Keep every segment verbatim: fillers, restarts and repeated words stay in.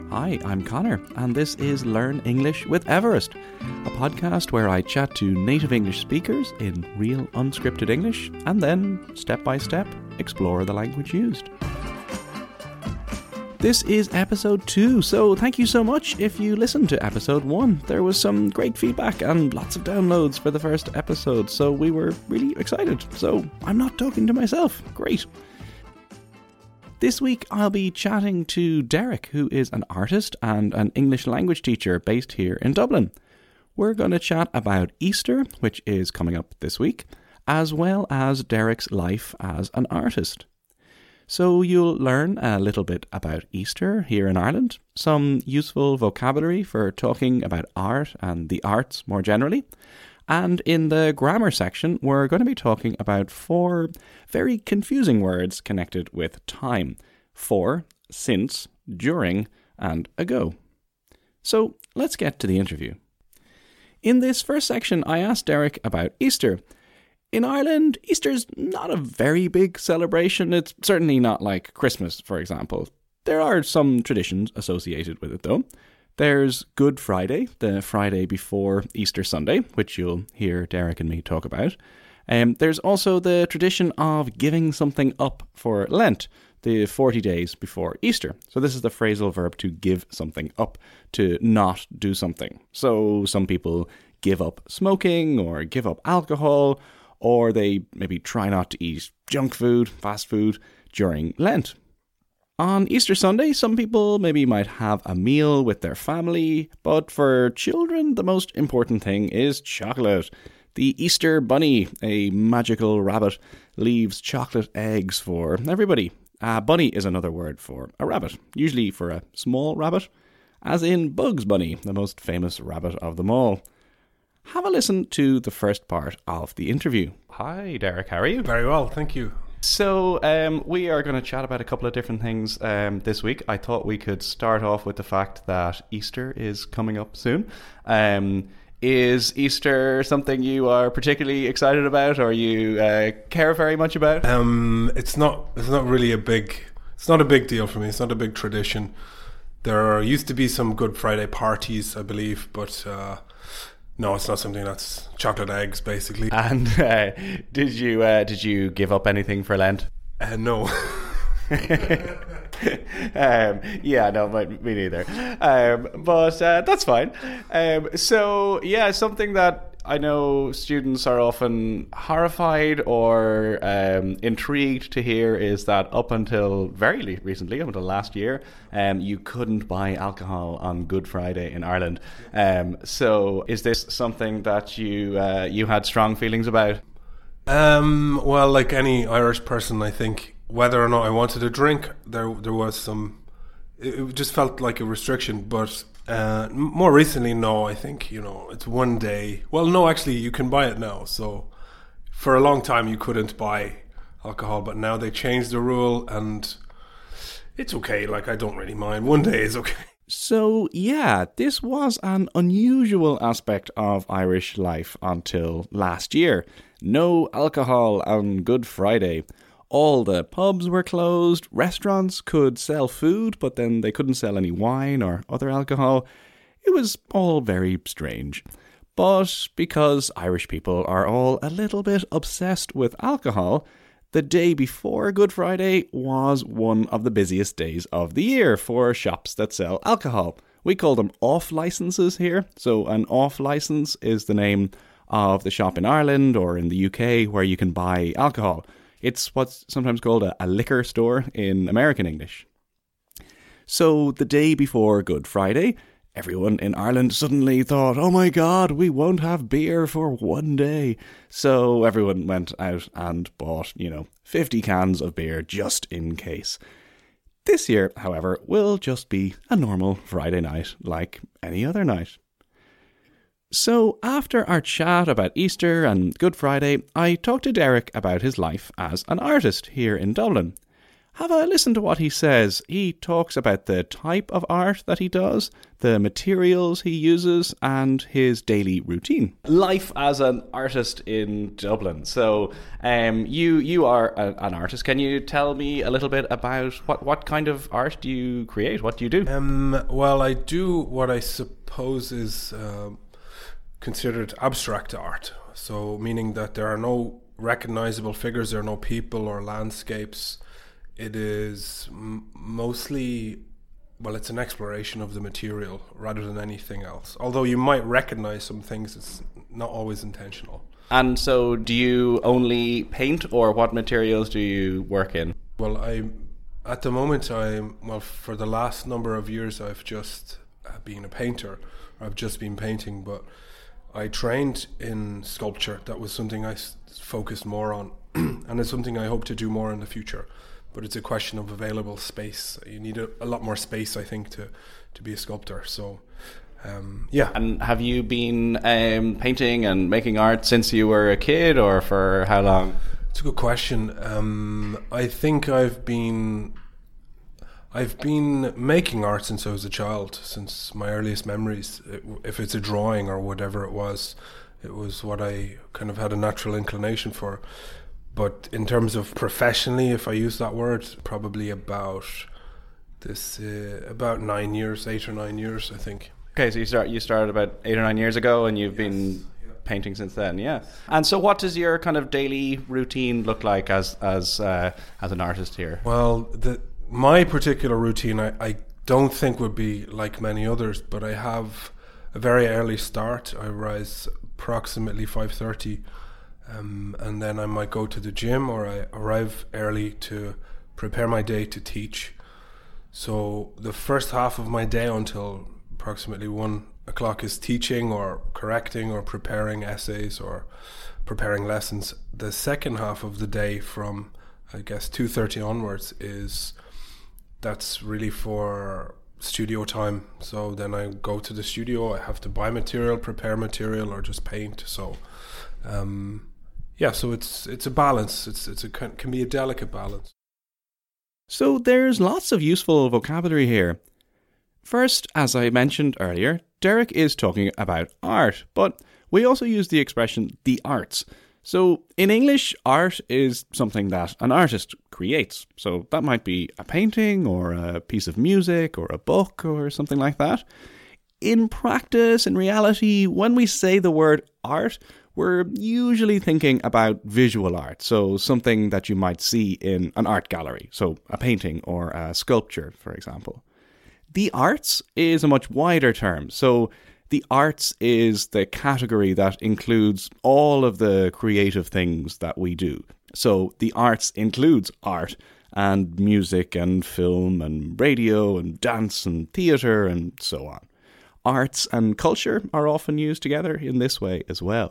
Hi, I'm Connor, and this is Learn English with Everest, a podcast where I chat to native English speakers in real unscripted English, and then, step by step, explore the language used. This is episode two, so thank you so much if you listened to episode one. There was some great feedback and lots of downloads for the first episode, so we were really excited. So I'm not talking to myself. Great. This week I'll be chatting to Derek, who is an artist and an English language teacher based here in Dublin. We're going to chat about Easter, which is coming up this week, as well as Derek's life as an artist. So you'll learn a little bit about Easter here in Ireland, some useful vocabulary for talking about art and the arts more generally, and in the grammar section we're going to be talking about four very confusing words connected with time: for, since, during, and ago. So let's get to the interview. In this first section I asked Derek about Easter. In Ireland, Easter's not a very big celebration. It's certainly not like Christmas, for example. There are some traditions associated with it, though. There's Good Friday, the Friday before Easter Sunday, which you'll hear Derek and me talk about. Um, there's also the tradition of giving something up for Lent, the forty days before Easter. So this is the phrasal verb to give something up, to not do something. So some people give up smoking or give up alcohol, or they maybe try not to eat junk food, fast food, during Lent. On Easter Sunday, some people maybe might have a meal with their family, but for children, the most important thing is chocolate. The Easter bunny, a magical rabbit, leaves chocolate eggs for everybody. A bunny is another word for a rabbit, usually for a small rabbit, as in Bugs Bunny, the most famous rabbit of them all. Have a listen to the first part of the interview. Hi, Derek. How are you? Very well, thank you. So um, we are going to chat about a couple of different things um, this week. I thought we could start off with the fact that Easter is coming up soon. Um, is Easter something you are particularly excited about, or you uh, care very much about? Um, it's not. It's not really a big. It's not a big deal for me. It's not a big tradition. There used to be some Good Friday parties, I believe, but uh, no, it's not something that's chocolate eggs, basically. And uh, did you uh, did you give up anything for Lent? Uh, no. um, yeah, no, me neither. Um, but uh, that's fine. Um, so, yeah, something that I know students are often horrified or um, intrigued to hear is that up until very recently, up until last year, um, you couldn't buy alcohol on Good Friday in Ireland. Um, so is this something that you uh, you had strong feelings about? Um, well, like any Irish person, I think, whether or not I wanted a drink, there there was some, it just felt like a restriction, but uh, more recently, no, I think, you know, it's one day. Well, no, actually, you can buy it now. So for a long time, you couldn't buy alcohol, but now they changed the rule and it's okay. Like, I don't really mind. One day is okay. So, yeah, this was an unusual aspect of Irish life until last year. No alcohol on Good Friday. All the pubs were closed, restaurants could sell food, but then they couldn't sell any wine or other alcohol. It was all very strange. But because Irish people are all a little bit obsessed with alcohol, the day before Good Friday was one of the busiest days of the year for shops that sell alcohol. We call them off-licenses here. So an off-license is the name of the shop in Ireland or in the U K where you can buy alcohol. It's what's sometimes called a, a liquor store in American English. So the day before Good Friday, everyone in Ireland suddenly thought, oh my God, we won't have beer for one day. So everyone went out and bought, you know, fifty cans of beer just in case. This year, however, will just be a normal Friday night like any other night. So after our chat about Easter and Good Friday, I talked to Derek about his life as an artist here in Dublin. Have a listen to what he says. He talks about the type of art that he does, the materials he uses, and his daily routine. Life as an artist in Dublin. So um, you you are a, an artist. Can you tell me a little bit about what, what kind of art do you create? What do you do? Um, well, I do what I suppose is uh, considered abstract art. So meaning that there are no recognizable figures, there are no people or landscapes. It is m- mostly, well, it's an exploration of the material rather than anything else. Although you might recognize some things, it's not always intentional. And so do you only paint, or what materials do you work in? Well, I, at the moment, I'm, well, for the last number of years, I've just uh, been a painter. I've just been painting, but I trained in sculpture. That was something I s- focused more on, and it's something I hope to do more in the future. But it's a question of available space. You need a, a lot more space, I think, to, to be a sculptor. So, um, yeah. And have you been um, painting and making art since you were a kid, or for how long? It's a good question. Um, I think I've been I've been making art since I was a child, since my earliest memories. It, if it's a drawing or whatever it was, it was what I kind of had a natural inclination for. But in terms of professionally, if I use that word, probably about this uh, about nine years, eight or nine years, I think. Okay, so you start you started about eight or nine years ago, and you've yes. been yeah. painting since then, yeah. And so, what does your kind of daily routine look like as as uh, as an artist here? Well, the my particular routine, I, I don't think would be like many others, but I have a very early start. I rise approximately five thirty. Um, and then I might go to the gym, or I arrive early to prepare my day to teach. So the first half of my day until approximately one o'clock is teaching or correcting or preparing essays or preparing lessons. The second half of the day from, I guess, two thirty onwards is, that's really for studio time. So then I go to the studio, I have to buy material, prepare material, or just paint. So um Yeah, so it's it's a balance. It's it's a can be a delicate balance. So there's lots of useful vocabulary here. First, as I mentioned earlier, Derek is talking about art, but we also use the expression the arts. So in English, art is something that an artist creates. So that might be a painting or a piece of music or a book or something like that. In practice, in reality, when we say the word art, we're usually thinking about visual art, so something that you might see in an art gallery, so a painting or a sculpture, for example. The arts is a much wider term, so the arts is the category that includes all of the creative things that we do. So the arts includes art and music and film and radio and dance and theatre and so on. Arts and culture are often used together in this way as well.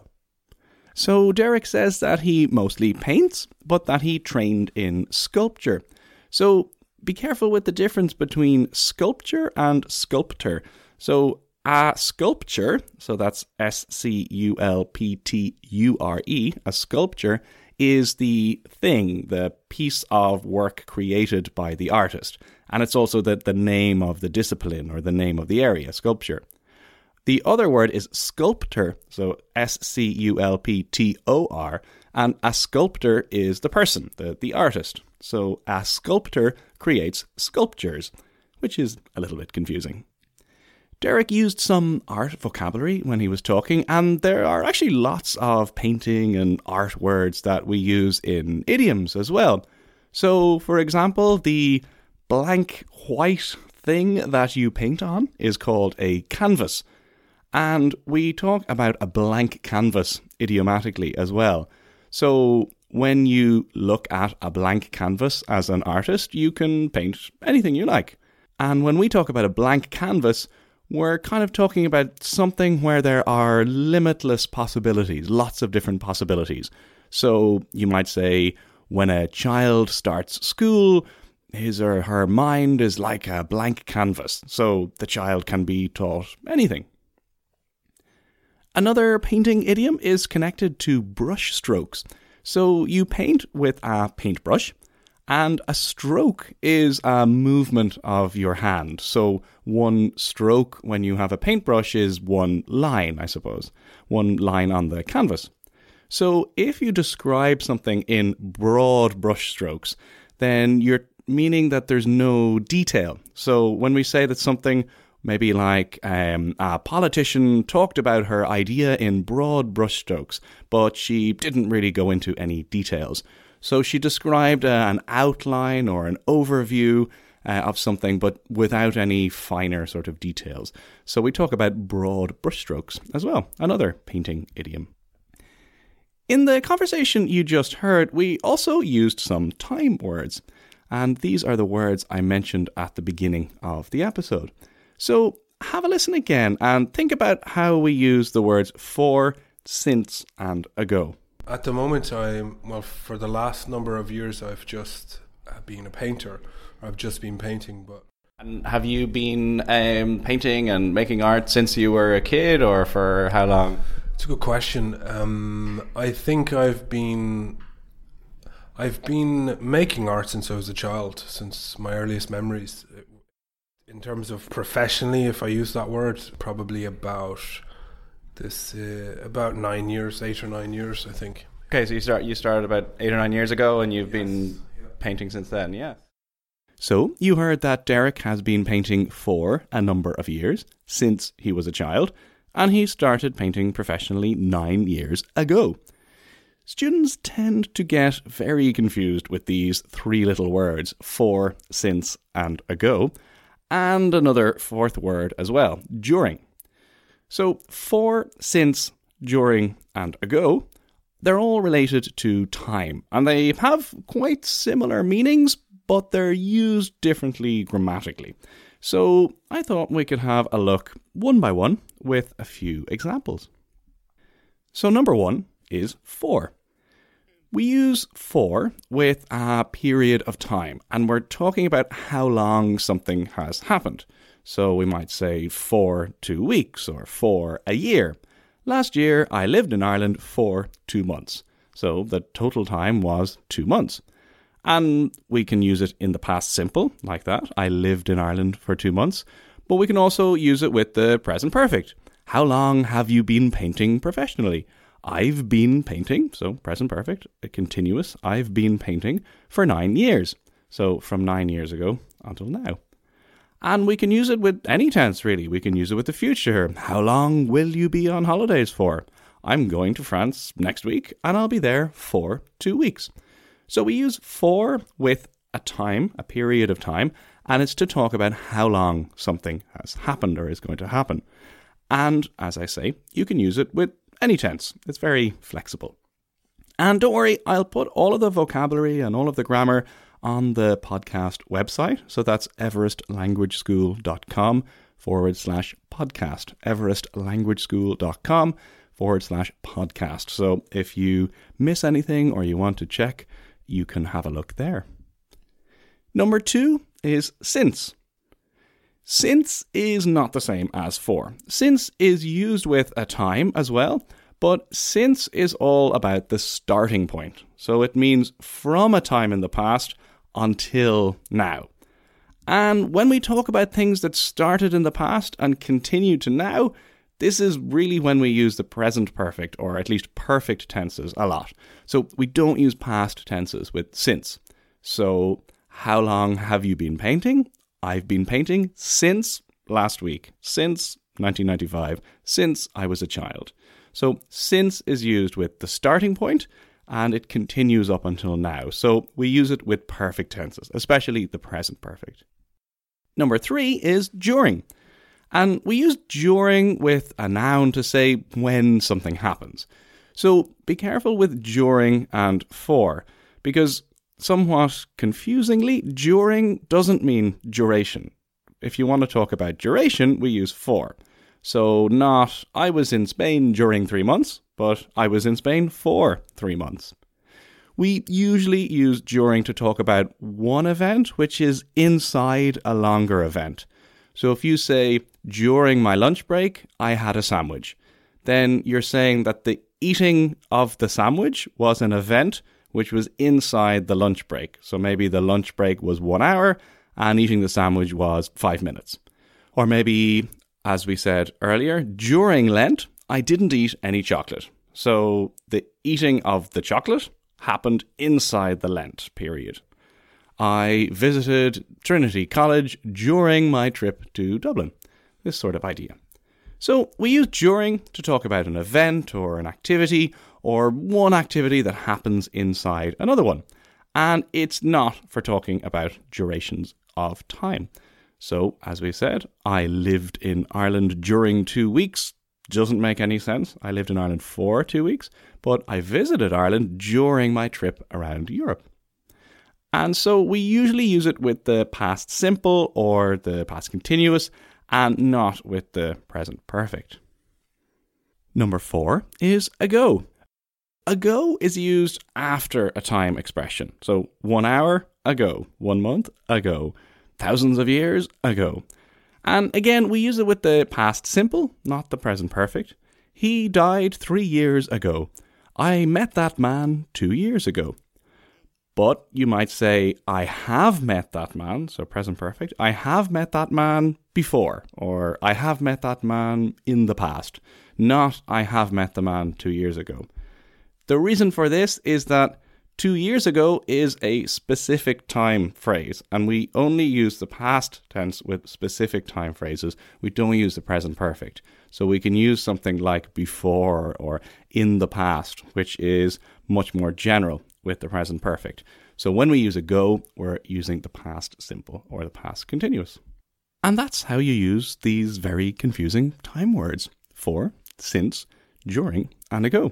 So Derek says that he mostly paints, but that he trained in sculpture. So be careful with the difference between sculpture and sculptor. So a sculpture, so that's S C U L P T U R E, a sculpture is the thing, the piece of work created by the artist. And it's also the, the name of the discipline or the name of the area, sculpture. The other word is sculptor, so S C U L P T O R, and a sculptor is the person, the, the artist. So a sculptor creates sculptures, which is a little bit confusing. Derek used some art vocabulary when he was talking, and there are actually lots of painting and art words that we use in idioms as well. So, for example, the blank white thing that you paint on is called a canvas. And we talk about a blank canvas idiomatically as well. So when you look at a blank canvas as an artist, you can paint anything you like. And when we talk about a blank canvas, we're kind of talking about something where there are limitless possibilities, lots of different possibilities. So you might say, when a child starts school, his or her mind is like a blank canvas. So the child can be taught anything. Another painting idiom is connected to brush strokes. So you paint with a paintbrush, And a stroke is a movement of your hand. So one stroke when you have a paintbrush is one line, I suppose. One line on the canvas. So if you describe something in broad brush strokes, then you're meaning that there's no detail. So when we say that something, maybe like um, a politician talked about her idea in broad brushstrokes, but she didn't really go into any details. So she described uh, an outline or an overview uh, of something, but without any finer sort of details. So we talk about broad brushstrokes as well, another painting idiom. In the conversation you just heard, we also used some time words. And these are the words I mentioned at the beginning of the episode. So have a listen again and think about how we use the words for, since, and ago. At the moment, I'm, well, for the last number of years, I've just uh, been a painter. I've just been painting, but... And have you been um, painting and making art since you were a kid, or for how long? It's a good question. Um, I think I've been... I've been making art since I was a child, since my earliest memories. In terms of professionally, if I use that word, probably about this, uh, about nine years, eight or nine years, I think. Okay, so you start you started about eight or nine years ago, and you've yes. been yeah. painting since then, yeah. So you heard that Derek has been painting for a number of years, since he was a child, and he started painting professionally nine years ago. Students tend to get very confused with these three little words, for, since, and ago, and another fourth word as well, during. So for, since, during, and ago, they're all related to time, and they have quite similar meanings, but they're used differently grammatically. So I thought we could have a look one by one with a few examples. So number one is for. We use for with a period of time, and we're talking about how long something has happened. So we might say for two weeks or for a year. Last year, I lived in Ireland for two months. So the total time was two months. And we can use it in the past simple, like that. I lived in Ireland for two months. But we can also use it with the present perfect. How long have you been painting professionally? I've been painting, so present perfect, a continuous, I've been painting for nine years. So from nine years ago until now. And we can use it with any tense, really. We can use it with the future. How long will you be on holidays for? I'm going to France next week, and I'll be there for two weeks. So we use for with a time, a period of time, and it's to talk about how long something has happened or is going to happen. And, as I say, you can use it with any tense. It's very flexible. And don't worry, I'll put all of the vocabulary and all of the grammar on the podcast website. So that's everestlanguageschool.com forward slash podcast. everestlanguageschool.com forward slash podcast. So if you miss anything or you want to check, you can have a look there. Number two is since. Since is not the same as for. Since is used with a time as well, but since is all about the starting point. So it means from a time in the past until now. And when we talk about things that started in the past and continue to now, this is really when we use the present perfect, or at least perfect tenses, a lot. So we don't use past tenses with since. So how long have you been painting? I've been painting since last week, since nineteen ninety-five, since I was a child. So since is used with the starting point, and it continues up until now. So we use it with perfect tenses, especially the present perfect. Number three is during. And we use during with a noun to say when something happens. So be careful with during and for, because somewhat confusingly, during doesn't mean duration. If you want to talk about duration, we use for. So not, I was in Spain during three months, but I was in Spain for three months. We usually use during to talk about one event, which is inside a longer event. So if you say, during my lunch break, I had a sandwich, then you're saying that the eating of the sandwich was an event which was inside the lunch break. So maybe the lunch break was one hour and eating the sandwich was five minutes. Or maybe, as we said earlier, during Lent, I didn't eat any chocolate. So the eating of the chocolate happened inside the Lent period. I visited Trinity College during my trip to Dublin. This sort of idea. So we use during to talk about an event or an activity or one activity that happens inside another one. And it's not for talking about durations of time. So, as we said, I lived in Ireland during two weeks. Doesn't make any sense. I lived in Ireland for two weeks, but I visited Ireland during my trip around Europe. And so we usually use it with the past simple or the past continuous and not with the present perfect. Number four is ago. Ago is used after a time expression. So one hour ago, one month ago, thousands of years ago. And again, we use it with the past simple, not the present perfect. He died three years ago. I met that man two years ago. But you might say, I have met that man, so present perfect. I have met that man before, or I have met that man in the past. Not, I have met the man two years ago. The reason for this is that two years ago is a specific time phrase, and we only use the past tense with specific time phrases. We don't use the present perfect. So we can use something like before or in the past, which is much more general with the present perfect. So when we use ago, we're using the past simple or the past continuous. And that's how you use these very confusing time words: for, since, during, and ago.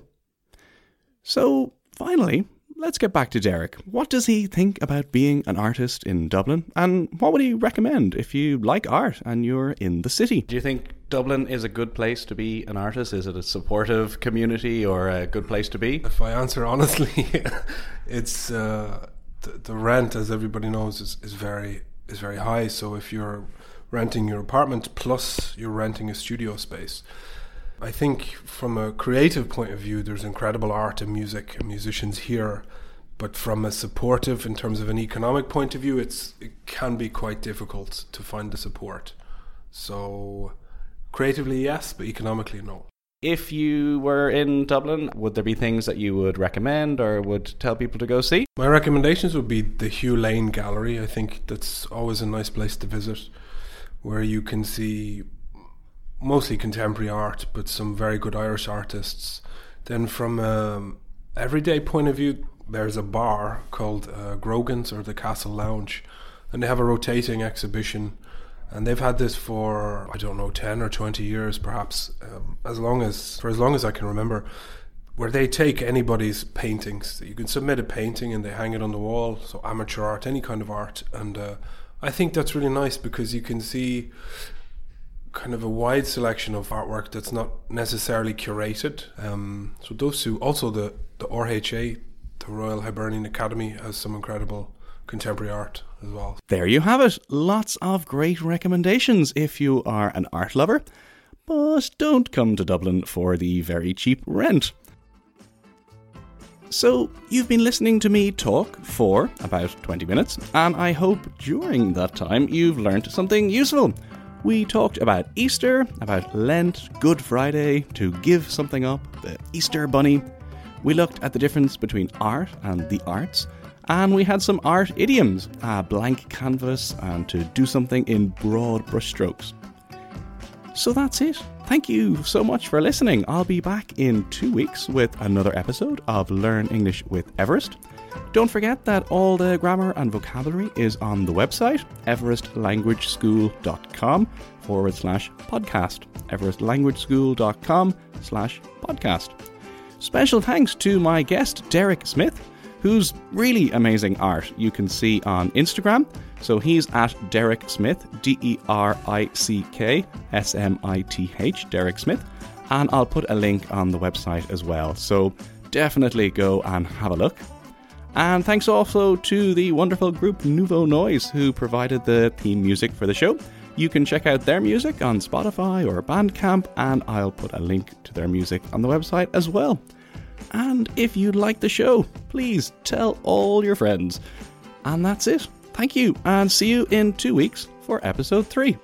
So finally, let's get back to Derek. What does he think about being an artist in Dublin? And what would he recommend if you like art and you're in the city? Do you think Dublin is a good place to be an artist? Is it a supportive community or a good place to be? If I answer honestly, it's uh, the, the rent, as everybody knows, is, is very is very high. So if you're renting your apartment plus you're renting a studio space, I think from a creative point of view, there's incredible art and music and musicians here. But from a supportive, in terms of an economic point of view, it's it can be quite difficult to find the support. So creatively, yes, but economically, no. If you were in Dublin, would there be things that you would recommend or would tell people to go see? My recommendations would be the Hugh Lane Gallery. I think that's always a nice place to visit, where you can see mostly contemporary art, but some very good Irish artists. Then from an everyday point of view, there's a bar called uh, Grogan's or the Castle Lounge, and they have a rotating exhibition, and they've had this for, I don't know, ten or twenty years perhaps, um, as long as for as long as I can remember, where they take anybody's paintings. You can submit a painting and they hang it on the wall, so amateur art, any kind of art. And uh, I think that's really nice because you can see kind of a wide selection of artwork that's not necessarily curated. Um, so those two, also the, the R H A, the Royal Hibernian Academy, has some incredible contemporary art as well. There you have it. Lots of great recommendations if you are an art lover, but don't come to Dublin for the very cheap rent. So you've been listening to me talk for about twenty minutes, and I hope during that time you've learned something useful. We talked about Easter, about Lent, Good Friday, to give something up, the Easter Bunny. We looked at the difference between art and the arts, and we had some art idioms, a blank canvas, and to do something in broad brushstrokes. So that's it. Thank you so much for listening. I'll be back in two weeks with another episode of Learn English with Everest. Don't forget that all the grammar and vocabulary is on the website, everestlanguageschool.com forward slash podcast. everestlanguageschool.com slash podcast. Special thanks to my guest, Derek Smith, whose really amazing art you can see on Instagram. So he's at Derek Smith, D E R I C K S M I T H, Derek Smith. And I'll put a link on the website as well. So definitely go and have a look. And thanks also to the wonderful group Nouveau Noise, who provided the theme music for the show. You can check out their music on Spotify or Bandcamp, and I'll put a link to their music on the website as well. And if you like the show, please tell all your friends. And that's it. Thank you, and see you in two weeks for episode three.